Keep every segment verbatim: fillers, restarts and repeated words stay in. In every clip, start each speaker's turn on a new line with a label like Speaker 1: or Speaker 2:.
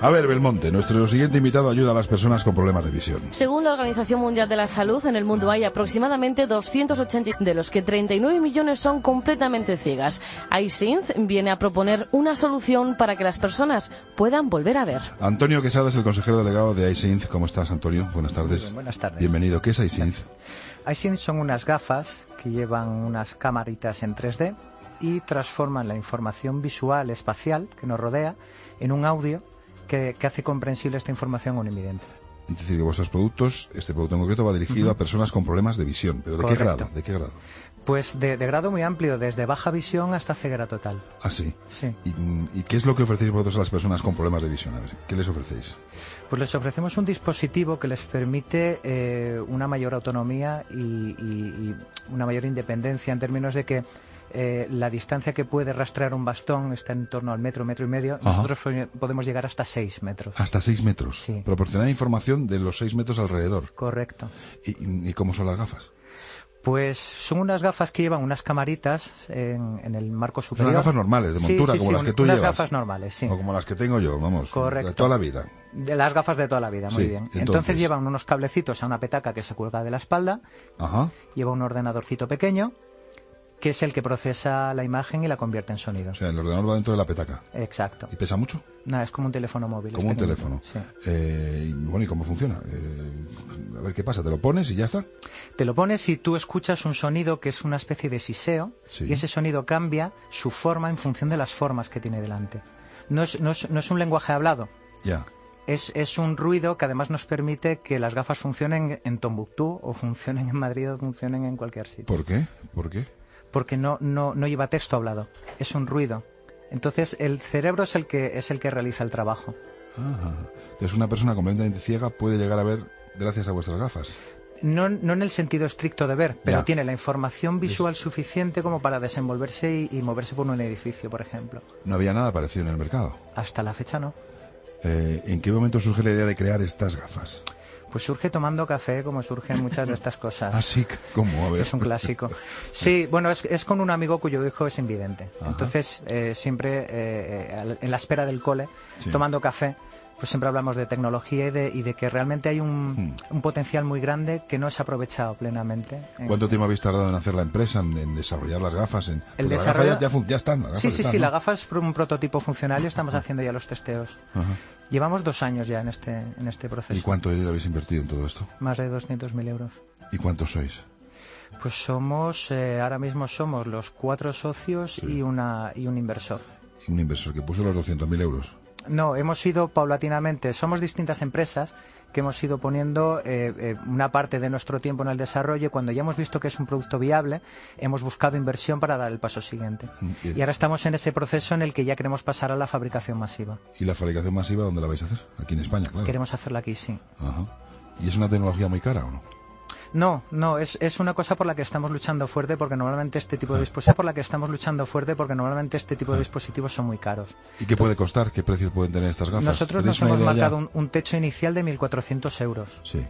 Speaker 1: A ver, Belmonte, nuestro siguiente invitado ayuda a las personas con problemas de visión.
Speaker 2: Según la Organización Mundial de la Salud, en el mundo hay aproximadamente doscientos ochenta, de los que treinta y nueve millones son completamente ciegas. iSynth viene a proponer una solución para que las personas puedan volver a ver.
Speaker 1: Antonio Quesada es el consejero delegado de iSynth. ¿Cómo estás, Antonio? Buenas tardes.
Speaker 3: Bien, buenas tardes.
Speaker 1: Bienvenido. ¿Qué es iSynth?
Speaker 3: iSynth son unas gafas que llevan unas camaritas en tres D y transforman la información visual espacial que nos rodea en un audio que, que hace comprensible esta información a un invidente.
Speaker 1: Es decir, que vuestros productos, este producto en concreto, va dirigido uh-huh. a personas con problemas de visión. ¿Pero de
Speaker 3: Correcto.
Speaker 1: qué grado? ¿De qué grado?
Speaker 3: Pues de, de grado muy amplio, desde baja visión hasta ceguera total.
Speaker 1: ¿Ah, sí?
Speaker 3: Sí.
Speaker 1: ¿Y, ¿Y qué es lo que ofrecéis vosotros a las personas con problemas de visión? A ver, ¿qué les ofrecéis?
Speaker 3: Pues les ofrecemos un dispositivo que les permite eh, una mayor autonomía y, y, y una mayor independencia en términos de que Eh, la distancia que puede rastrear un bastón está en torno al metro, metro y medio. Ajá. Nosotros podemos llegar hasta seis metros.
Speaker 1: ¿Hasta seis metros?
Speaker 3: Sí.
Speaker 1: Proporcionar información de los seis metros alrededor.
Speaker 3: Correcto.
Speaker 1: ¿Y, y cómo son las gafas?
Speaker 3: Pues son unas gafas que llevan unas camaritas en, en el marco superior.
Speaker 1: Son unas gafas normales, de montura,
Speaker 3: sí, sí,
Speaker 1: como
Speaker 3: sí,
Speaker 1: las que tú
Speaker 3: unas
Speaker 1: llevas.
Speaker 3: Unas gafas normales, sí.
Speaker 1: O como las que tengo yo, vamos.
Speaker 3: Correcto.
Speaker 1: De toda la vida.
Speaker 3: De las gafas de toda la vida, muy
Speaker 1: sí,
Speaker 3: bien.
Speaker 1: Entonces...
Speaker 3: entonces llevan unos cablecitos a una petaca que se cuelga de la espalda.
Speaker 1: Ajá.
Speaker 3: Lleva un ordenadorcito pequeño, que es el que procesa la imagen y la convierte en sonido.
Speaker 1: O sea, el ordenador va dentro de la petaca.
Speaker 3: Exacto.
Speaker 1: ¿Y pesa mucho?
Speaker 3: No, es como un teléfono móvil.
Speaker 1: Como un teléfono.
Speaker 3: Sí.
Speaker 1: Eh, y, bueno, ¿y cómo funciona? Eh, a ver, ¿qué pasa? ¿Te lo pones y ya está?
Speaker 3: Te lo pones y tú escuchas un sonido que es una especie de siseo,
Speaker 1: sí.
Speaker 3: y ese sonido cambia su forma en función de las formas que tiene delante. No es, no es, no es un lenguaje hablado.
Speaker 1: Ya.
Speaker 3: Es, es un ruido que además nos permite que las gafas funcionen en Tombuctú, o funcionen en Madrid, o funcionen en cualquier sitio.
Speaker 1: ¿Por qué? ¿Por qué?
Speaker 3: Porque no, no, no lleva texto hablado, es un ruido. Entonces el cerebro es el que, es el que realiza el trabajo.
Speaker 1: Ajá. Entonces una persona completamente ciega puede llegar a ver gracias a vuestras gafas.
Speaker 3: No, no en el sentido estricto de ver, pero
Speaker 1: ya.
Speaker 3: tiene la información visual suficiente como para desenvolverse y, y moverse por un edificio, por ejemplo.
Speaker 1: ¿No había nada parecido en el mercado?
Speaker 3: Hasta la fecha no.
Speaker 1: Eh, ¿En qué momento surge la idea de crear estas gafas?
Speaker 3: Pues surge tomando café, como surgen muchas de estas cosas.
Speaker 1: Ah, sí, ¿cómo? A ver.
Speaker 3: Es un clásico. Sí, bueno, es, es con un amigo cuyo hijo es invidente. Ajá. Entonces, eh, siempre eh, en la espera del cole, sí. tomando café, pues siempre hablamos de tecnología y de, y de que realmente hay un, hmm. un potencial muy grande que no es aprovechado plenamente.
Speaker 1: ¿Cuánto tiempo habéis tardado en hacer la empresa, en, en desarrollar las gafas? En...
Speaker 3: El desarrollo...
Speaker 1: ya, ya, ya están, las gafas
Speaker 3: Sí, sí,
Speaker 1: están,
Speaker 3: sí,
Speaker 1: ¿no?
Speaker 3: la gafa es un prototipo funcional y estamos haciendo ya los testeos.
Speaker 1: Ajá.
Speaker 3: Llevamos dos años ya en este, en este proceso.
Speaker 1: ¿Y cuánto habéis invertido en todo esto?
Speaker 3: Más de doscientos mil euros.
Speaker 1: ¿Y cuántos sois?
Speaker 3: Pues somos, eh, ahora mismo somos los cuatro socios sí. y, una, y un inversor.
Speaker 1: ¿Y un inversor que puso los doscientos mil euros?
Speaker 3: No, hemos ido paulatinamente, somos distintas empresas que hemos ido poniendo eh, eh, una parte de nuestro tiempo en el desarrollo y cuando ya hemos visto que es un producto viable, hemos buscado inversión para dar el paso siguiente. Bien. Y ahora estamos en ese proceso en el que ya queremos pasar a la fabricación masiva.
Speaker 1: ¿Y la fabricación masiva dónde la vais a hacer? Aquí en España, claro.
Speaker 3: Queremos hacerla aquí, sí.
Speaker 1: Ajá. ¿Y es una tecnología muy cara o no?
Speaker 3: No, no, es, es una cosa por la que estamos luchando fuerte porque normalmente este tipo de dispositivos por la que estamos luchando fuerte porque normalmente este tipo de dispositivos son muy caros.
Speaker 1: ¿Y qué puede costar? ¿Qué precios pueden tener estas gafas?
Speaker 3: Nosotros nos hemos marcado un, un techo inicial de mil cuatrocientos euros.
Speaker 1: Sí.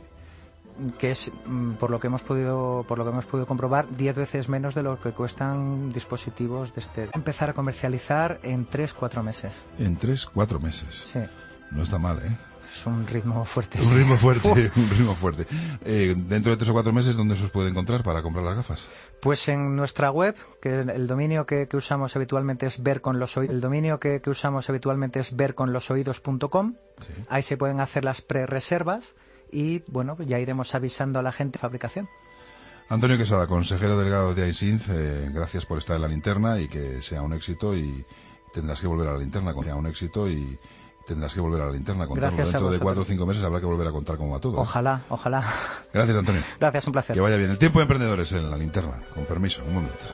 Speaker 3: Que es, por lo que hemos podido por lo que hemos podido comprobar, diez veces menos de lo que cuestan dispositivos de este. Empezar a comercializar en tres, cuatro meses.
Speaker 1: En tres, cuatro meses.
Speaker 3: Sí.
Speaker 1: No está mal, ¿eh?
Speaker 3: Es un ritmo fuerte.
Speaker 1: Un ritmo fuerte, uh. un ritmo fuerte. Eh, dentro de tres o cuatro meses, ¿dónde se os puede encontrar para comprar las gafas?
Speaker 3: Pues en nuestra web, que el dominio que, que usamos habitualmente es ver con los oídos. El dominio que, que usamos habitualmente es ver con los oídos punto com. Sí. Ahí se pueden hacer las pre-reservas y bueno, ya iremos avisando a la gente de fabricación.
Speaker 1: Antonio Quesada, consejero delegado de iSynth, eh, gracias por estar en la linterna y que sea un éxito y tendrás que volver a la linterna con sea un éxito y tendrás que volver a la linterna a contarlo. Dentro de cuatro o cinco meses habrá que volver a contar cómo va todo.
Speaker 3: Ojalá, ojalá.
Speaker 1: Gracias, Antonio.
Speaker 3: Gracias, un placer.
Speaker 1: Que vaya bien. El tiempo de emprendedores en la linterna. Con permiso, un momento.